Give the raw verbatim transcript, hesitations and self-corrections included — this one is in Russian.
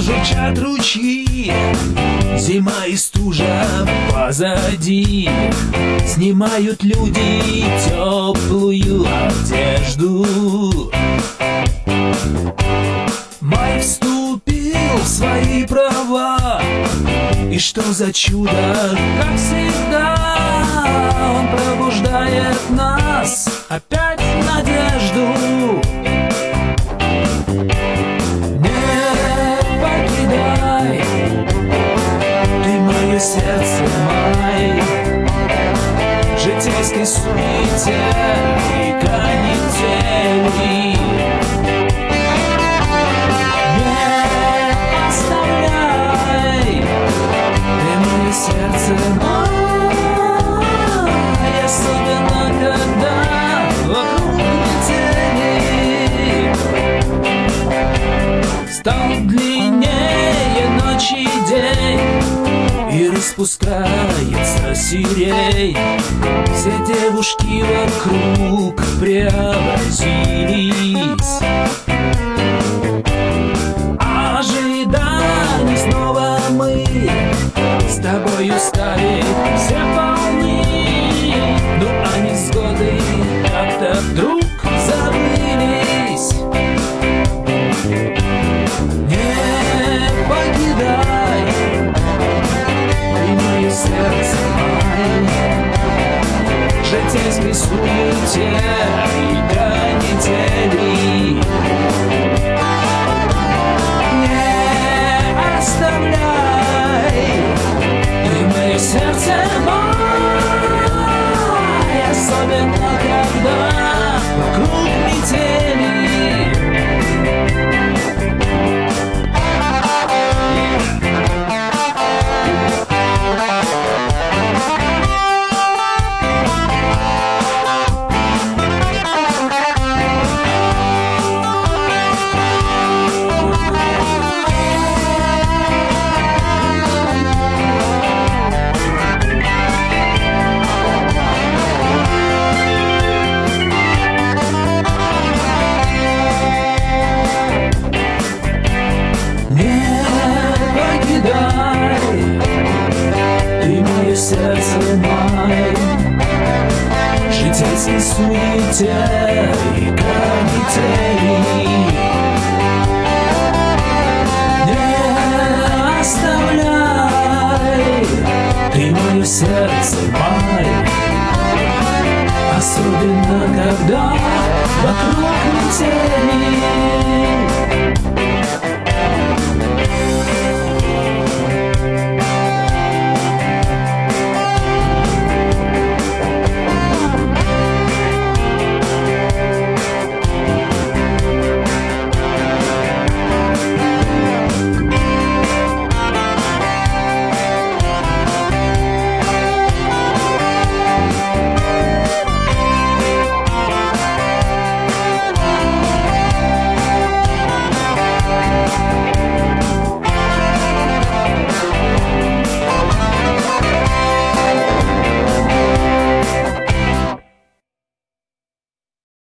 журчат ручьи, зима и стужа позади. Снимают люди теплую одежду. Май вступил в свои права, и что за чудо, как всегда, он пробуждает нас опять в надежду. Не покидай ты мое сердце, май, в житейской суете и канители. Сердце мое, особенно когда вокруг метели. Стал длиннее ночь и день, и распускается сирень. Все девушки вокруг преобразились. Ожидали снова мы, с тобою стали все полны, но они с годы как-то вдруг забылись. Не покидай ты мое сердце, май, в житейской суете и канители. Не оставляй сердце мое, особенно когда вокруг метели. Сердце май, в житейской суете и канители. Не оставляй ты мое сердце, май, особенно когда вокруг метели.